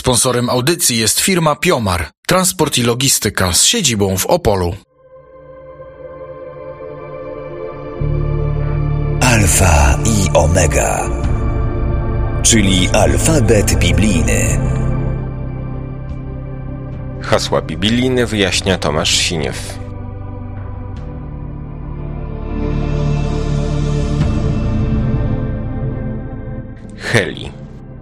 Sponsorem audycji jest firma Piomar, transport i logistyka z siedzibą w Opolu. Alfa i Omega, czyli alfabet biblijny. Hasła biblijne wyjaśnia Tomasz Siniew. Heli.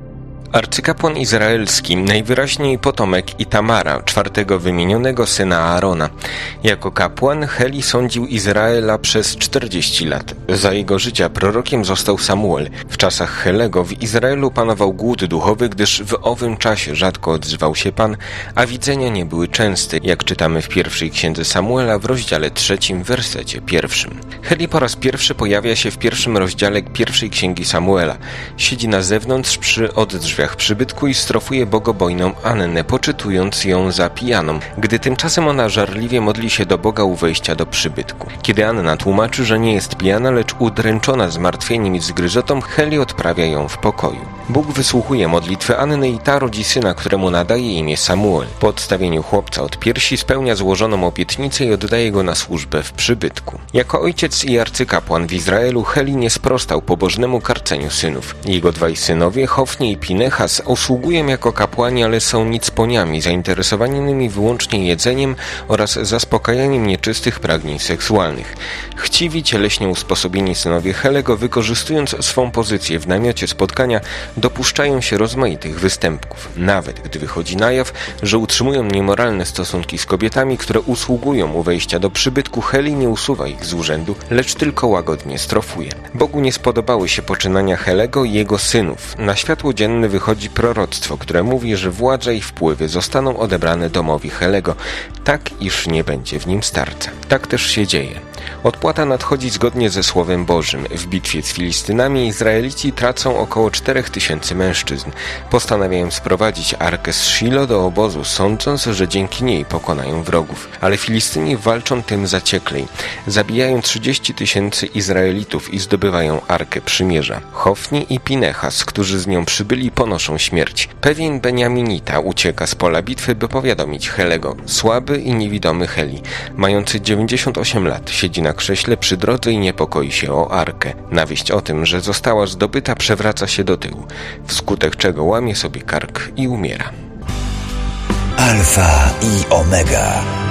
Arcykapłan izraelski, najwyraźniej potomek Itamara, czwartego wymienionego syna Aarona. Jako kapłan Heli sądził Izraela przez 40 lat. Za jego życia prorokiem został Samuel. W czasach Helego w Izraelu panował głód duchowy, gdyż w owym czasie rzadko odzywał się Pan, a widzenia nie były częste, jak czytamy w pierwszej księdze Samuela w rozdziale 3, wersecie 1. Heli po raz pierwszy pojawia się w pierwszym rozdziale pierwszej księgi Samuela. Siedzi na zewnątrz przy oddrzwiach przybytku i strofuje bogobojną Annę, poczytując ją za pijaną, gdy tymczasem ona żarliwie modli się do Boga u wejścia do przybytku. Kiedy Anna tłumaczy, że nie jest pijana, lecz udręczona zmartwieniem i zgryzotą, Heli odprawia ją w pokoju. Bóg wysłuchuje modlitwy Anny i ta rodzi syna, któremu nadaje imię Samuel. Po odstawieniu chłopca od piersi spełnia złożoną obietnicę i oddaje go na służbę w przybytku. Jako ojciec i arcykapłan w Izraelu Heli nie sprostał pobożnemu karceniu synów. Jego dwaj synowie, Hofni i Pinechas, usługują jako kapłani, ale są nicponiami zainteresowanymi wyłącznie jedzeniem oraz zaspokajaniem nieczystych pragnień seksualnych. Chciwi, cieleśnie usposobieni synowie Helego, wykorzystując swą pozycję w namiocie spotkania, dopuszczają się rozmaitych występków. Nawet gdy wychodzi na jaw, że utrzymują niemoralne stosunki z kobietami, które usługują u wejścia do przybytku, Heli nie usuwa ich z urzędu, lecz tylko łagodnie strofuje. Bogu nie spodobały się poczynania Helego i jego synów. Na światło dzienne wychodzi proroctwo, które mówi, że władza i wpływy zostaną odebrane domowi Helego, tak iż nie będzie w nim starca. Tak też się dzieje. Odpłata nadchodzi zgodnie ze Słowem Bożym. W bitwie z Filistynami Izraelici tracą około 4000 mężczyzn. Postanawiają sprowadzić Arkę z Shilo do obozu, sądząc, że dzięki niej pokonają wrogów. Ale Filistyni walczą tym zacieklej. Zabijają 30 000 Izraelitów i zdobywają Arkę Przymierza. Hofni i Pinechas, którzy z nią przybyli, ponoszą śmierć. Pewien Beniaminita ucieka z pola bitwy, by powiadomić Helego. Słaby i niewidomy Heli, mający 98 lat, siedzi na krześle przy drodze i niepokoi się o Arkę. Na wieść o tym, że została zdobyta, przewraca się do tyłu, wskutek czego łamie sobie kark i umiera. Alfa i Omega.